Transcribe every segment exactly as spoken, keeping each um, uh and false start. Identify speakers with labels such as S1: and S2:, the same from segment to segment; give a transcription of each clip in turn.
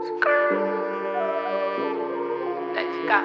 S1: Let's go.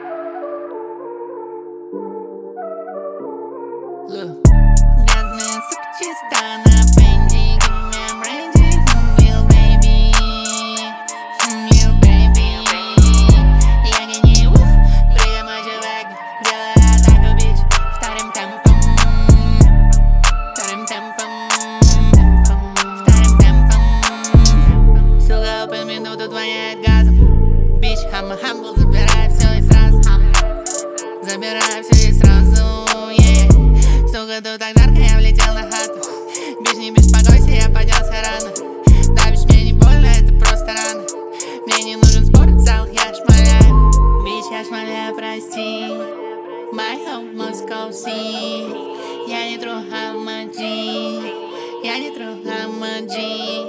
S2: Look. Грязная сука чиста на пенди, give me a brandy, mm, lil baby, mm, lil baby. Я гоню, прямо человек, делаю атаку, бич, вторым темпом, вторым темпом, вторым темпом. Сука, по минуту воняет газом, бич, хама хамбл, забирай все и сразу, забирай все и сразу, yeah. Сука, тут так жарко, я влетел на хату. Бич, не беспокойся, я поднялся рано. Да, бич, мне не больно, это просто рано. Мне не нужен спортзал, я шмаляю. Бич, я шмаляю, прости. My home Moscow Sea. Я не трогал маджи. Я не трогал маджи.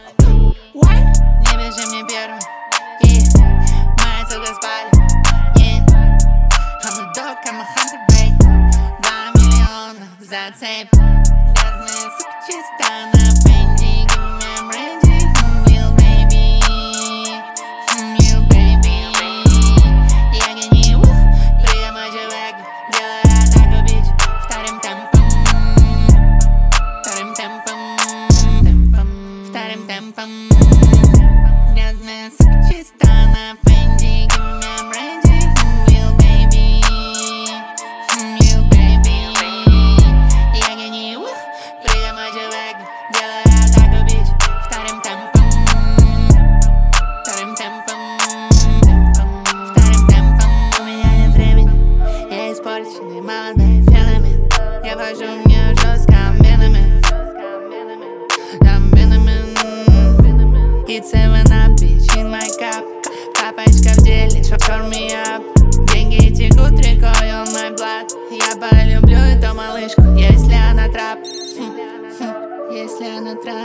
S2: Не бежи мне первым, yeah. Моя сука спали, yeah. I'm a dog, I'm a hunter, babe. Два миллиона за цепь. Грязная сука чиста на пенди, give me a brandy, mm, lil baby, mm, lil baby. Я гоню, прямо человек, делаю атаку, бич, вторым темпом, вторым темпом, темпом, вторым темпом. Грязная сука чиста на пенди, give me a brandy, mm, lil baby, mm, lil baby. Я гоню, прямо человек, делаю атаку, бич, вторым темпом, вторым темпом, темпом, вторым темпом. У меня нет времени, я испорченный молодой феномен. Я хожу, мне жестко амбинами, амбинами. It's seven up, bitch, in my cup. Капочка в деле, so turn me up. Деньги текут рекой, on my blood. Я полюблю эту малышку, если она трап, если она трап.